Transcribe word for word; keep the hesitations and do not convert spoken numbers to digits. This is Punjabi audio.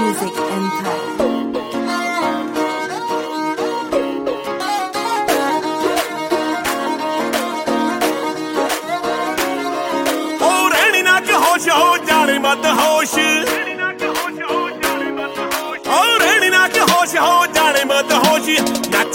Music Empire. ਹੋ ਜਾਣੇ ਮਤ ਹੋਸ਼ ਹੋ ਰਹਿਣੀ ਨਾ ਕਿ ਹੋਸ਼ ਹੋ ਜਾਣੇ ਮਤ ਹੋਸ਼